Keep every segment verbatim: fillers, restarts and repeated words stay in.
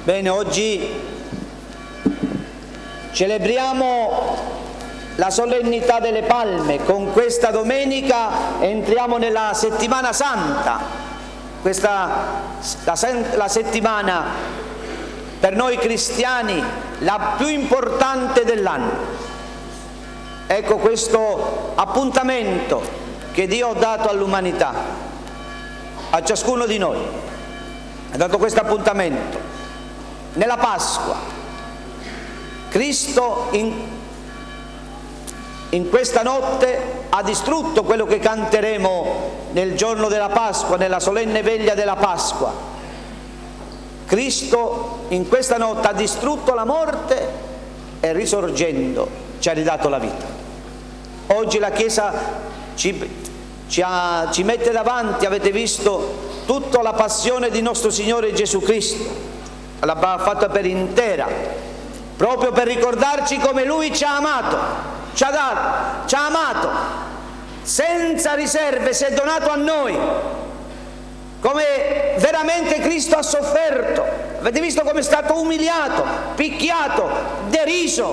Bene, oggi celebriamo la solennità delle Palme. Con questa domenica entriamo nella settimana santa, questa la, la settimana per noi cristiani la più importante dell'anno. Ecco questo appuntamento che Dio ha dato all'umanità, a ciascuno di noi. Ha dato questo appuntamento nella Pasqua. Cristo in, in questa notte ha distrutto quello che canteremo nel giorno della Pasqua, nella solenne veglia della Pasqua. Cristo in questa notte ha distrutto la morte e risorgendo ci ha ridato la vita. Oggi la Chiesa ci, ci, ha, ci mette davanti, avete visto, tutta la passione di nostro Signore Gesù Cristo. L'ha fatta per intera, proprio per ricordarci come Lui ci ha amato, ci ha dato, ci ha amato, senza riserve, si è donato a noi, come veramente Cristo ha sofferto. Avete visto come è stato umiliato, picchiato, deriso,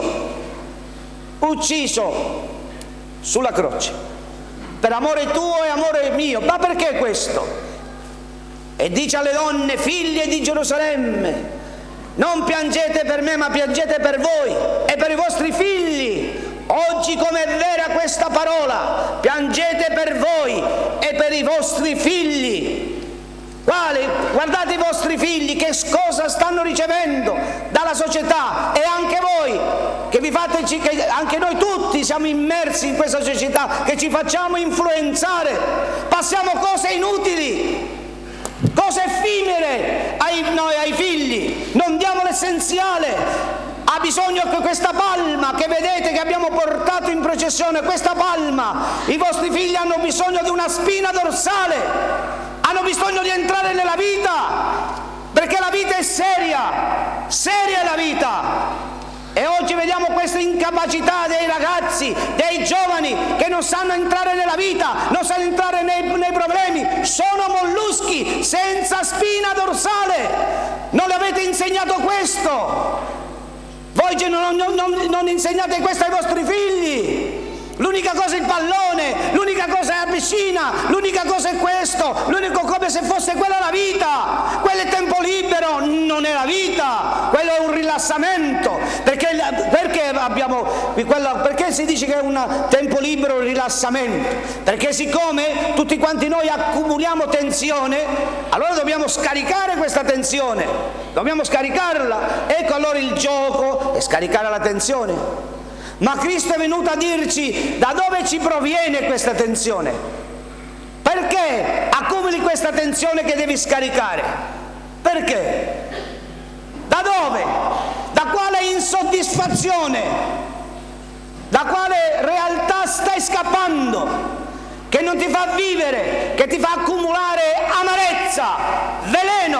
ucciso sulla croce, per amore tuo e amore mio. Ma perché questo? E dice alle donne, figlie di Gerusalemme, non piangete per me, ma piangete per voi e per i vostri figli. Oggi, come è vera questa parola, piangete per voi e per i vostri figli. Quali? Guardate i vostri figli che cosa stanno ricevendo dalla società, e anche voi che vi fate, che anche noi tutti siamo immersi in questa società, che ci facciamo influenzare, passiamo cose inutili, cose effimere ai, noi, ai figli, non diamo l'essenziale. Ha bisogno che questa palma che vedete che abbiamo portato in processione, questa palma, i vostri figli hanno bisogno di una spina dorsale, hanno bisogno di entrare nella vita, perché la vita è seria, seria è la vita. E oggi vediamo questa incapacità dei ragazzi, dei giovani, che non sanno entrare nella vita, non sanno entrare nei, nei problemi, sono molluschi senza spina dorsale. Non le avete insegnato questo? Voi non, non, non, non insegnate questo ai vostri figli. L'unica cosa è il pallone, l'unica cosa è la piscina, l'unica cosa è questo, l'unico come se fosse quella la vita. Quello è tempo libero, non è la vita, quello è un rilassamento. Perché, perché abbiamo quello, perché si dice che è un tempo libero, un rilassamento? Perché siccome tutti quanti noi accumuliamo tensione, allora dobbiamo scaricare questa tensione, dobbiamo scaricarla. Ecco allora il gioco è scaricare la tensione. Ma Cristo è venuto a dirci da dove ci proviene questa tensione. Perché accumuli questa tensione che devi scaricare? Perché? Da dove? Da quale insoddisfazione? Da quale realtà stai scappando? Che non ti fa vivere, che ti fa accumulare amarezza, veleno,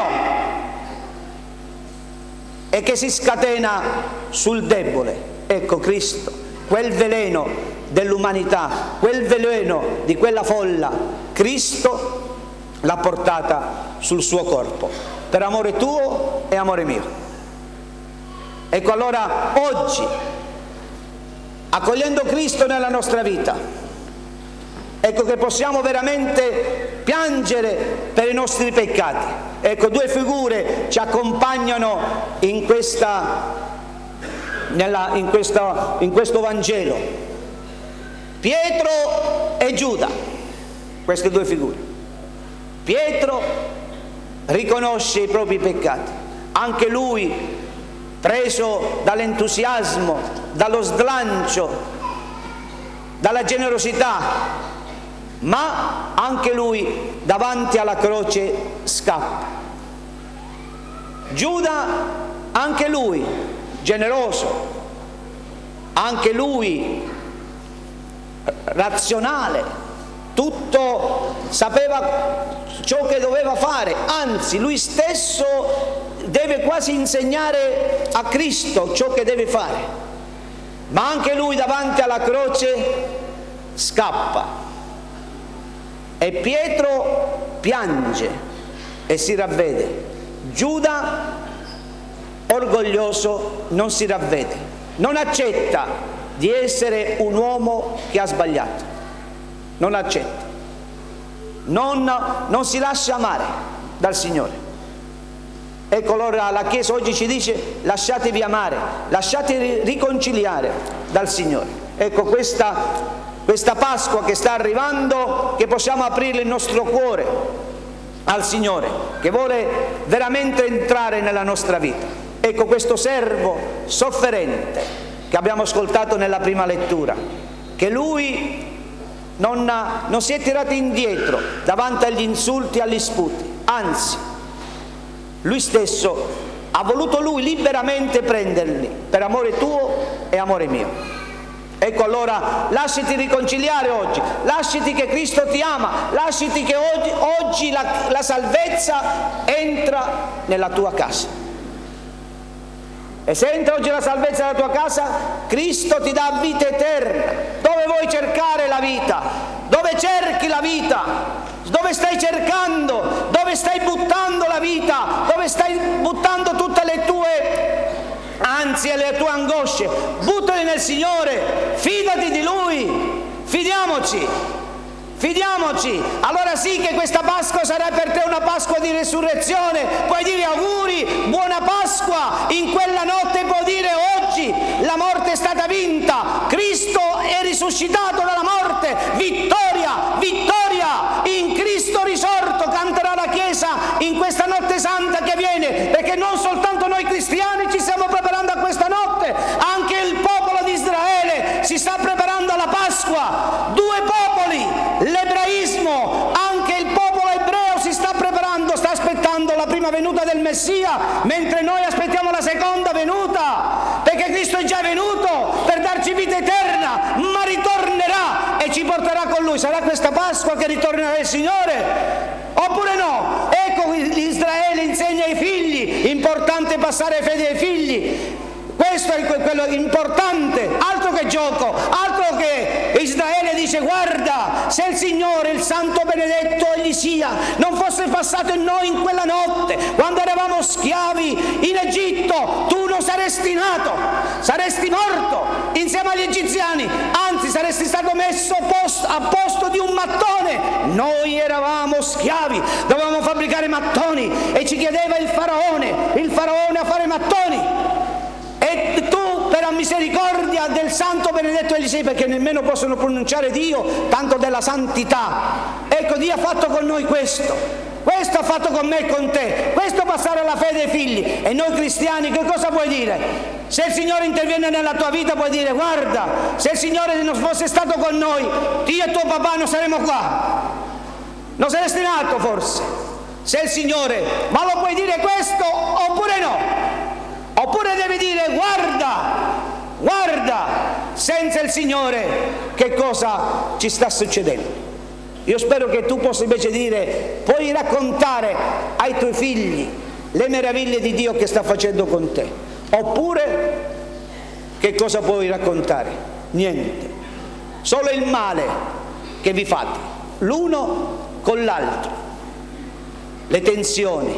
e che si scatena sul debole. Ecco Cristo, quel veleno dell'umanità, quel veleno di quella folla, Cristo l'ha portata sul suo corpo, per amore tuo e amore mio. Ecco allora oggi, accogliendo Cristo nella nostra vita, ecco che possiamo veramente piangere per i nostri peccati. Ecco, due figure ci accompagnano in questa Nella, in, questo, in questo Vangelo, Pietro e Giuda, queste due figure. Pietro riconosce i propri peccati, anche lui preso dall'entusiasmo, dallo slancio, dalla generosità, ma anche lui davanti alla croce scappa. Giuda, anche lui generoso, anche lui razionale, tutto sapeva ciò che doveva fare, anzi lui stesso deve quasi insegnare a Cristo ciò che deve fare, ma anche lui davanti alla croce scappa. E Pietro piange e si ravvede. Giuda orgoglioso non si ravvede, non accetta di essere un uomo che ha sbagliato, non accetta, non, non si lascia amare dal Signore. Ecco, allora la Chiesa oggi ci dice: lasciatevi amare, lasciatevi riconciliare dal Signore. Ecco, questa, questa Pasqua che sta arrivando, che possiamo aprire il nostro cuore al Signore, che vuole veramente entrare nella nostra vita. Ecco, questo servo sofferente che abbiamo ascoltato nella prima lettura, che lui non, non si è tirato indietro davanti agli insulti e agli sputi, anzi lui stesso ha voluto lui liberamente prenderli per amore tuo e amore mio. Ecco, allora lasciati riconciliare oggi, lasciati che Cristo ti ama, lasciati che oggi, oggi la, la salvezza entra nella tua casa. E se entra oggi la salvezza nella tua casa, Cristo ti dà vita eterna. Dove vuoi cercare la vita? Dove cerchi la vita? Dove stai cercando? Dove stai buttando la vita? Dove stai buttando tutte le tue ansie e le tue angosce? Buttali nel Signore, fidati di Lui, fidiamoci, fidiamoci. Allora sì che questa Pasqua sarà per te una Pasqua di resurrezione. Puoi dire auguri, buona Pasqua. In quella notte puoi dire: oggi la morte è stata vinta, Cristo è risuscitato dalla morte, vittoria, vittoria. In Cristo risorto canterà la Chiesa in questa notte santa che viene, perché non soltanto noi cristiani ci stiamo preparando a questa notte, anche il popolo di Israele si sta preparando alla Pasqua. Due popoli, l'ebraismo, anche il popolo ebreo si sta preparando, sta aspettando la prima venuta del Messia, mentre noi aspettiamo la seconda venuta, perché Cristo è già venuto per darci vita eterna, ma ritornerà e ci porterà con Lui. Sarà questa Pasqua che ritornerà il Signore, oppure no? Ecco, Israele insegna ai figli, importante passare fede ai figli. Questo è quello importante, altro che gioco, altro che Israele dice: guarda, se il Signore, il Santo benedetto egli sia, non fosse passato in noi in quella notte, quando eravamo schiavi in Egitto, tu non saresti nato, saresti morto insieme agli egiziani, anzi saresti stato messo post, a posto di un mattone. Noi eravamo schiavi, dovevamo fabbricare mattoni e ci chiedeva il faraone, il faraone a fare mattoni. E tu, per la misericordia del Santo benedetto egli sei, perché nemmeno possono pronunciare Dio, tanto della santità. Ecco, Dio ha fatto con noi questo, questo ha fatto con me e con te, questo passare alla fede ai figli. E noi cristiani che cosa puoi dire? Se il Signore interviene nella tua vita puoi dire: guarda, se il Signore non fosse stato con noi, io e tuo papà non saremmo qua, non saresti nato forse. Se il Signore, ma lo puoi dire questo oppure no? Oppure devi dire: guarda, guarda, senza il Signore che cosa ci sta succedendo? Io spero che tu possa invece dire, puoi raccontare ai tuoi figli le meraviglie di Dio che sta facendo con te. Oppure che cosa puoi raccontare? Niente, solo il male che vi fate l'uno con l'altro, le tensioni,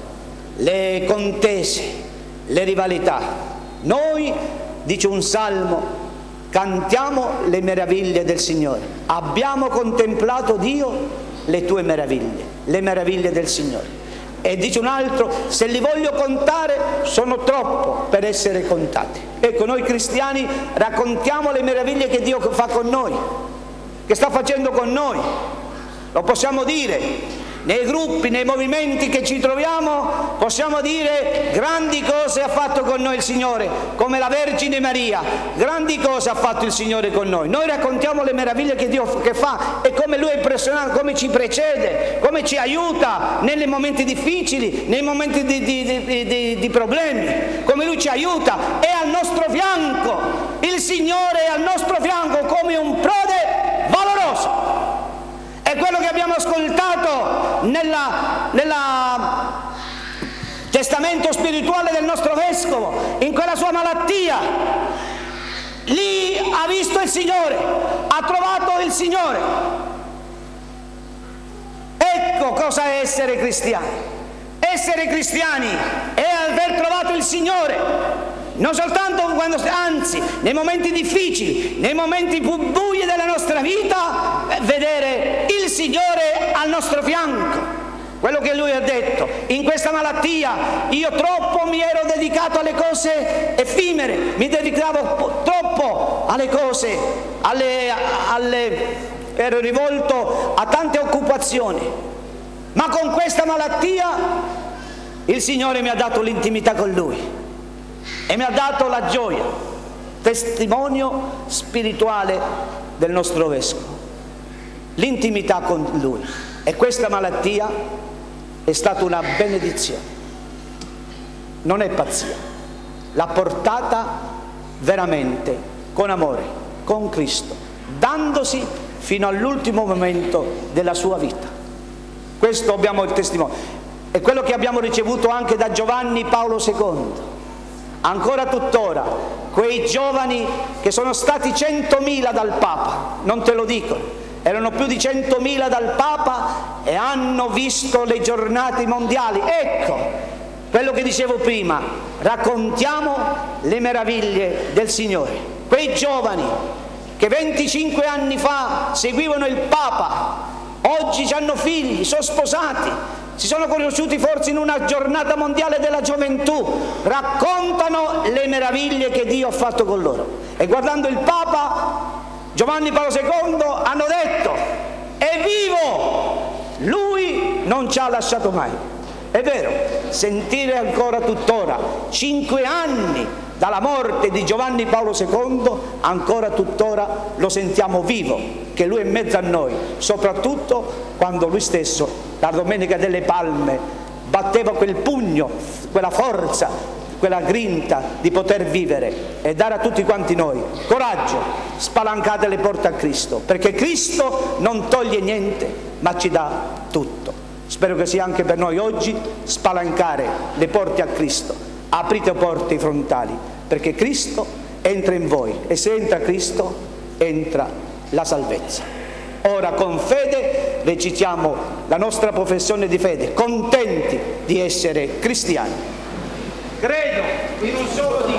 le contese, le rivalità. Noi, dice un salmo, cantiamo le meraviglie del Signore. Abbiamo contemplato, Dio, le tue meraviglie, le meraviglie del Signore. E dice un altro, se li voglio contare sono troppo per essere contati. Ecco, noi cristiani raccontiamo le meraviglie che Dio fa con noi, che sta facendo con noi. Lo possiamo dire nei gruppi, nei movimenti che ci troviamo, possiamo dire: grandi cose ha fatto con noi il Signore, come la Vergine Maria, grandi cose ha fatto il Signore con noi. Noi raccontiamo le meraviglie che Dio che fa e come Lui è impressionante, come ci precede, come ci aiuta nei momenti difficili, nei momenti di, di, di, di, di problemi, come Lui ci aiuta, è al nostro fianco, il Signore è al nostro fianco come un prode valoroso. È quello che abbiamo ascoltato nella, nella testamento spirituale del nostro Vescovo, in quella sua malattia. Lì ha visto il Signore, ha trovato il Signore. Ecco cosa è essere cristiani. Essere cristiani è aver trovato il Signore. Non soltanto quando, anzi, nei momenti difficili, nei momenti più bui della nostra vita, vedere il Signore al nostro fianco. Quello che Lui ha detto: in questa malattia io troppo mi ero dedicato alle cose effimere, mi dedicavo troppo alle cose, alle, alle, ero rivolto a tante occupazioni, ma con questa malattia il Signore mi ha dato l'intimità con Lui e mi ha dato la gioia, testimonio spirituale del nostro Vescovo, l'intimità con Lui. E questa malattia è stata una benedizione, non è pazzia, l'ha portata veramente con amore, con Cristo, dandosi fino all'ultimo momento della sua vita. Questo abbiamo il testimone, è quello che abbiamo ricevuto anche da Giovanni Paolo secondo. Ancora tuttora quei giovani che sono stati centomila dal Papa, non te lo dicono, erano più di centomila dal Papa e hanno visto le giornate mondiali. Ecco, quello che dicevo prima, raccontiamo le meraviglie del Signore. Quei giovani che venticinque anni fa seguivano il Papa, oggi hanno figli, sono sposati, si sono conosciuti forse in una giornata mondiale della gioventù, raccontano le meraviglie che Dio ha fatto con loro. E guardando il Papa Giovanni Paolo secondo hanno detto: è vivo, Lui non ci ha lasciato mai. È vero, sentire ancora tuttora, cinque anni dalla morte di Giovanni Paolo secondo, ancora tuttora lo sentiamo vivo, che Lui è in mezzo a noi, soprattutto quando Lui stesso, la Domenica delle Palme, batteva quel pugno, quella forza, quella grinta di poter vivere e dare a tutti quanti noi coraggio. Spalancate le porte a Cristo, perché Cristo non toglie niente ma ci dà tutto. Spero che sia anche per noi oggi spalancare le porte a Cristo. Aprite porte frontali, perché Cristo entra in voi e se entra Cristo entra la salvezza. Ora con fede recitiamo la nostra professione di fede, contenti di essere cristiani. Credo in un solo Dio.